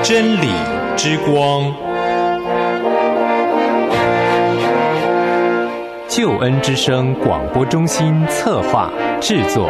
真理之光，救恩之声广播中心策划制作。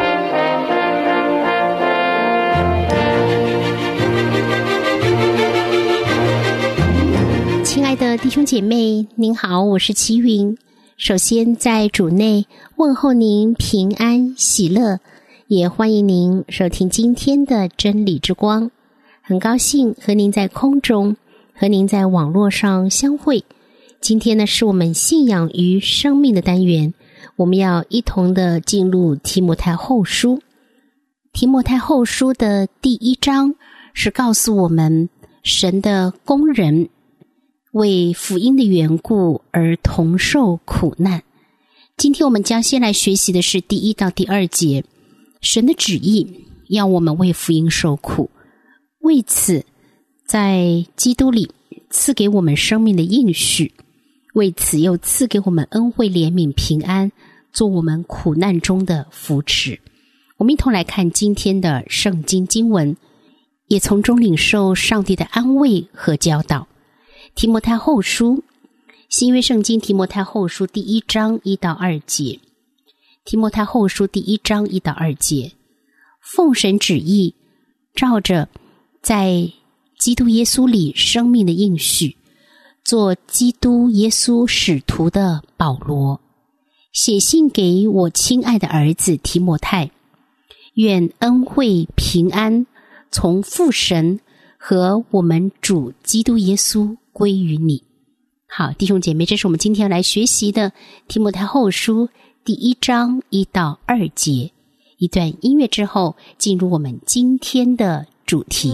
亲爱的弟兄姐妹，您好，我是齐云。首先在主内问候您平安喜乐，也欢迎您收听今天的真理之光。很高兴和您在空中，和您在网络上相会。今天呢，是我们信仰与生命的单元，我们要一同的进入提摩太后书。提摩太后书的第1章是告诉我们神的工人为福音的缘故而同受苦难。今天我们将先来学习的是第1到第2节，神的旨意要我们为福音受苦，为此在基督里赐给我们生命的应许，为此又赐给我们恩惠怜悯平安，做我们苦难中的扶持。我们一同来看今天的圣经经文，也从中领受上帝的安慰和教导。提摩太后书，新约圣经提摩太后书第1章1到2节。提摩太后书第1章1到2节，奉神旨意，照着在基督耶稣里生命的应许，做基督耶稣使徒的保罗，写信给我亲爱的儿子提摩太，愿恩惠平安从父神和我们主基督耶稣归于你。好，弟兄姐妹，这是我们今天要来学习的提摩太后书第1章1到2节。一段音乐之后，进入我们今天的主题。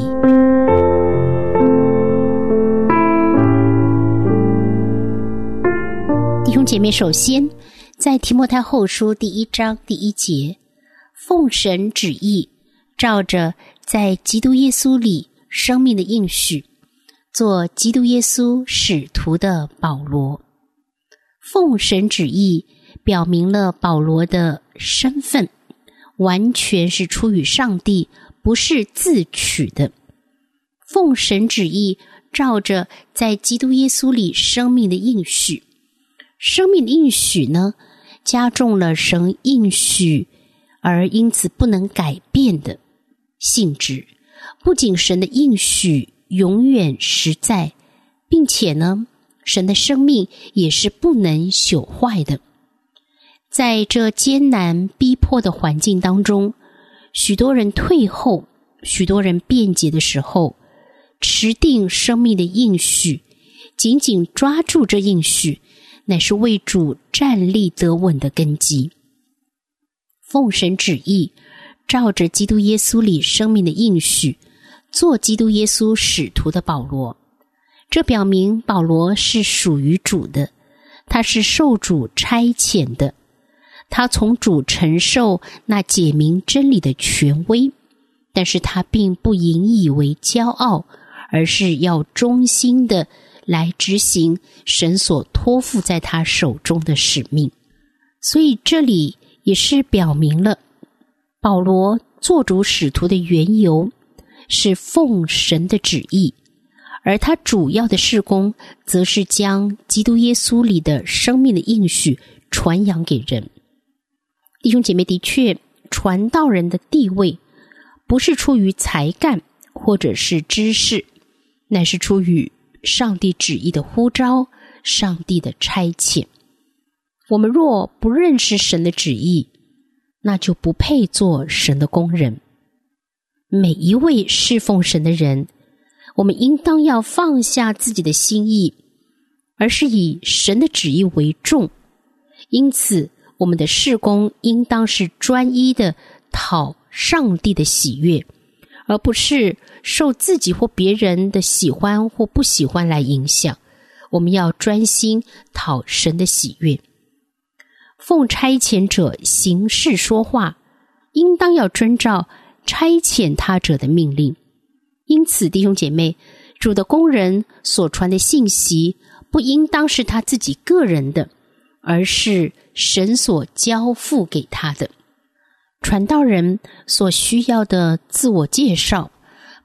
弟兄姐妹，首先在提摩太后书第1章第1节，奉神旨意，照着在基督耶稣里生命的应许，做基督耶稣使徒的保罗。奉神旨意表明了保罗的身份完全是出于上帝，不是自取的。奉神旨意，照着在基督耶稣里生命的应许。生命的应许呢，加重了神应许而因此不能改变的性质。不仅神的应许永远实在，并且呢，神的生命也是不能朽坏的。在这艰难逼迫的环境当中，许多人退后，许多人辩解的时候，持定生命的应许，紧紧抓住这应许，乃是为主站立得稳的根基。奉神旨意，照着基督耶稣里生命的应许，做基督耶稣使徒的保罗。这表明保罗是属于主的，他是受主差遣的，他从主承受那解明真理的权威，但是他并不引以为骄傲，而是要忠心的来执行神所托付在他手中的使命。所以这里也是表明了保罗做主使徒的缘由是奉神的旨意，而他主要的事工则是将基督耶稣里的生命的应许传扬给人。弟兄姐妹，的确，传道人的地位不是出于才干或者是知识，乃是出于上帝旨意的呼召，上帝的差遣。我们若不认识神的旨意，那就不配做神的工人。每一位侍奉神的人，我们应当要放下自己的心意，而是以神的旨意为重。因此我们的事工应当是专一的讨上帝的喜悦，而不是受自己或别人的喜欢或不喜欢来影响。我们要专心讨神的喜悦。奉差遣者行事说话，应当要遵照差遣他者的命令。因此弟兄姐妹，主的工人所传的信息不应当是他自己个人的，而是神所交付给他的。传道人所需要的自我介绍，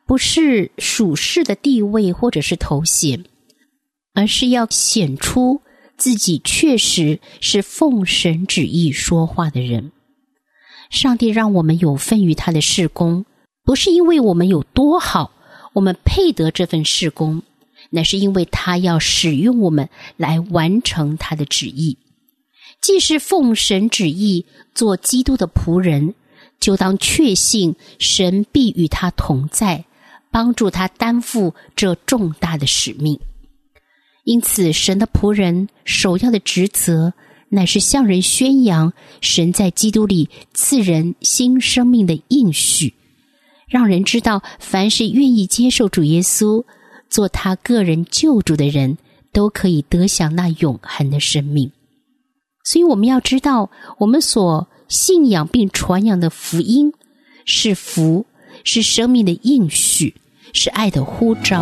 不是属世的地位或者是头衔，而是要显出自己确实是奉神旨意说话的人。上帝让我们有份于他的事工，不是因为我们有多好，我们配得这份事工，乃是因为他要使用我们来完成他的旨意。既是奉神旨意做基督的仆人，就当确信神必与他同在，帮助他担负这重大的使命。因此，神的仆人首要的职责乃是向人宣扬神在基督里赐人新生命的应许，让人知道凡是愿意接受主耶稣做他个人救主的人，都可以得享那永恒的生命。所以我们要知道，我们所信仰并传扬的福音是福，是生命的应许，是爱的呼召。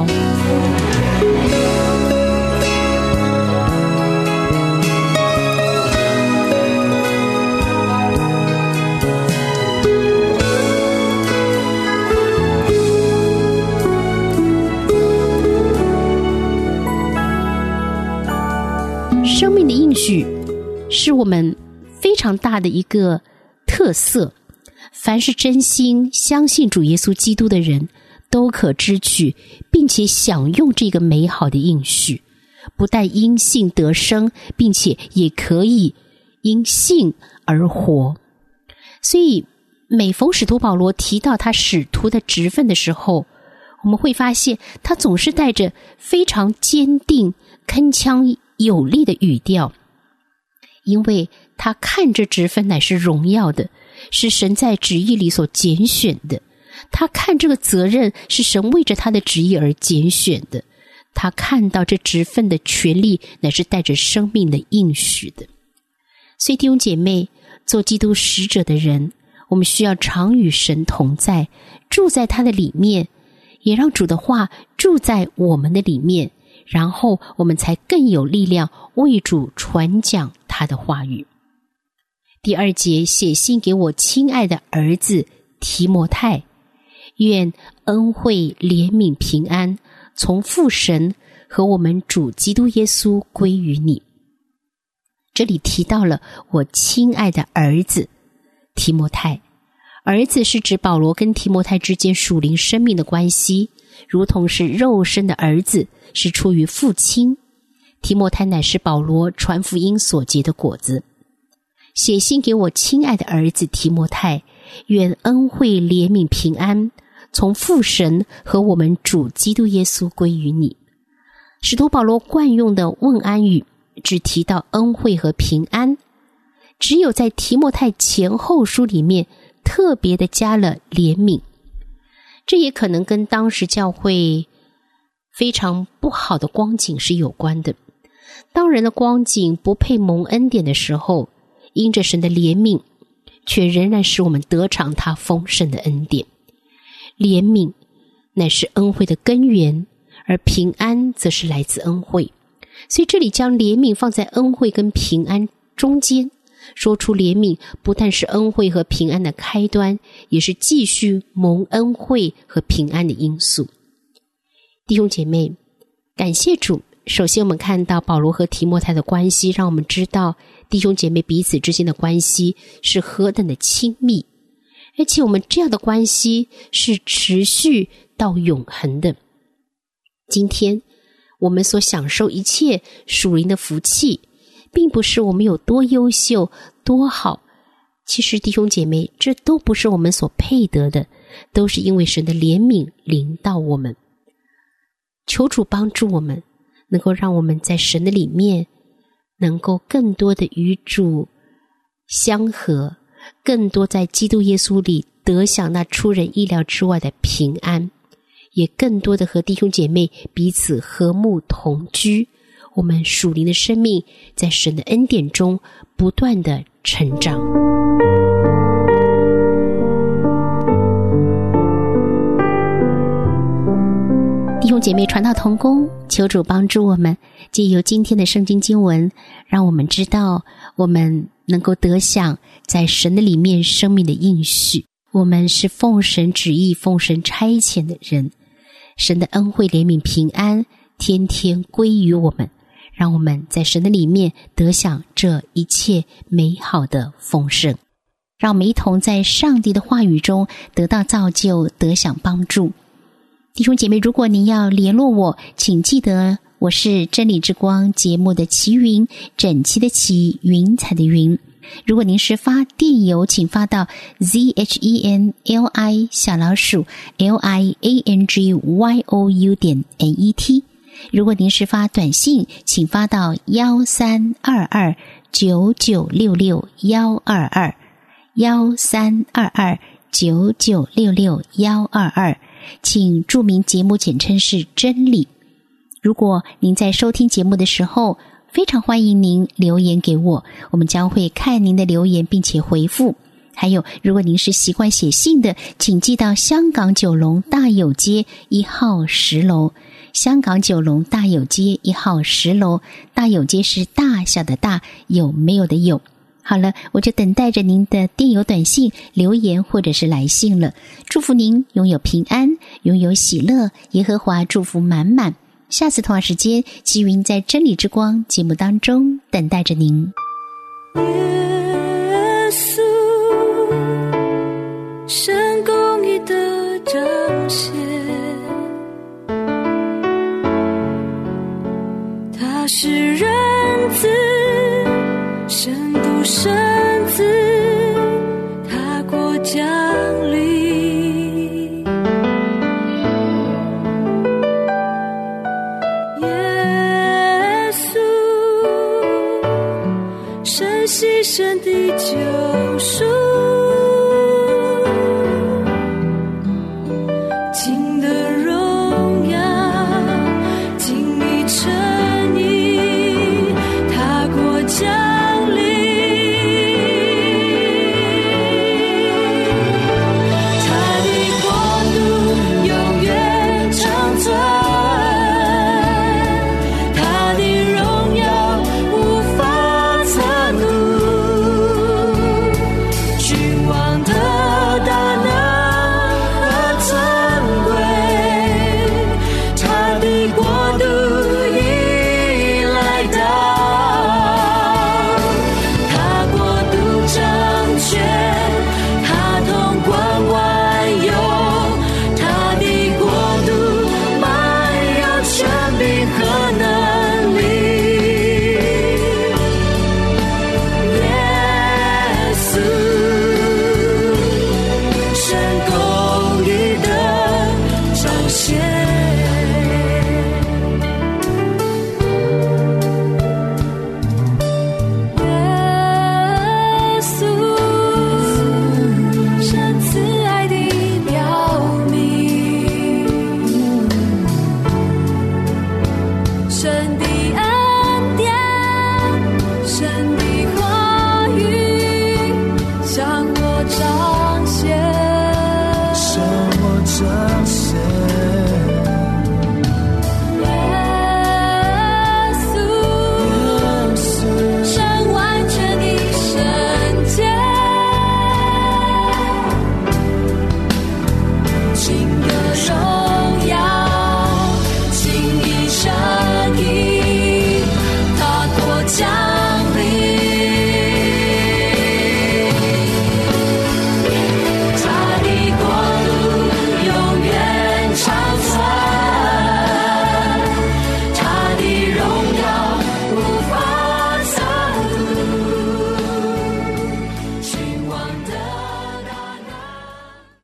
生命的应许是我们非常大的一个特色，凡是真心相信主耶稣基督的人都可支取并且享用这个美好的应许，不但因信得生，并且也可以因信而活。所以每逢使徒保罗提到他使徒的职分的时候，我们会发现他总是带着非常坚定、铿锵有力的语调，因为他看这职分乃是荣耀的，是神在旨意里所拣选的。他看这个责任是神为着他的旨意而拣选的。他看到这职分的权利乃是带着生命的应许的。所以弟兄姐妹，做基督使者的人，我们需要常与神同在，住在他的里面，也让主的话住在我们的里面，然后我们才更有力量为主传讲他的话语。第2节，写信给我亲爱的儿子提摩太，愿恩惠、怜悯、平安从父神和我们主基督耶稣归于你。这里提到了我亲爱的儿子提摩太，儿子是指保罗跟提摩太之间属灵生命的关系，如同是肉身的儿子是出于父亲，提摩太乃是保罗传福音所结的果子。写信给我亲爱的儿子提摩太，愿恩惠、怜悯、平安从父神和我们主基督耶稣归于你。使徒保罗惯用的问安语只提到恩惠和平安，只有在提摩太前后书里面特别的加了怜悯。这也可能跟当时教会非常不好的光景是有关的。当人的光景不配蒙恩典的时候，因着神的怜悯，却仍然使我们得尝他丰盛的恩典。怜悯乃是恩惠的根源，而平安则是来自恩惠。所以这里将怜悯放在恩惠跟平安中间，说出怜悯不但是恩惠和平安的开端，也是继续蒙恩惠和平安的因素。弟兄姐妹，感谢主。首先我们看到保罗和提摩太的关系，让我们知道弟兄姐妹彼此之间的关系是何等的亲密，而且我们这样的关系是持续到永恒的。今天我们所享受一切属灵的福气，并不是我们有多优秀多好，其实弟兄姐妹，这都不是我们所配得的，都是因为神的怜悯临到我们。求主帮助我们，能够让我们在神的里面能够更多的与主相合，更多在基督耶稣里得享那出人意料之外的平安，也更多的和弟兄姐妹彼此和睦同居，我们属灵的生命在神的恩典中不断的成长。弟兄姐妹，传道同工，求主帮助我们，借由今天的圣经经文，让我们知道我们能够得享在神的里面生命的应许。 我们是奉神旨意、奉神差遣的人，神的恩惠、怜悯、平安天天归于我们，让我们在神的里面得享这一切美好的丰盛。让我们一同在上帝的话语中得到造就，得享帮助。弟兄姐妹，如果您要联络我，请记得我是真理之光节目的齐云，整齐的齐，云彩的云。如果您是发电邮，请发到 zhenli_liangyou.net。如果您是发短信，请发到1322996622132299661122，请注明节目简称是真理。如果您在收听节目的时候，非常欢迎您留言给我，我们将会看您的留言并且回复。还有，如果您是习惯写信的，请寄到香港九龙大有街1号10楼。香港九龙大有街1号10楼，大有街是大小的大，有没有的有。好了，我就等待着您的电邮、短信、留言或者是来信了。祝福您拥有平安，拥有喜乐，耶和华祝福满满。下次同样时间，齐云在真理之光节目当中等待着您。 耶稣，神公义的彰显，他是人子，神独生子，他国降临。牺牲的救赎。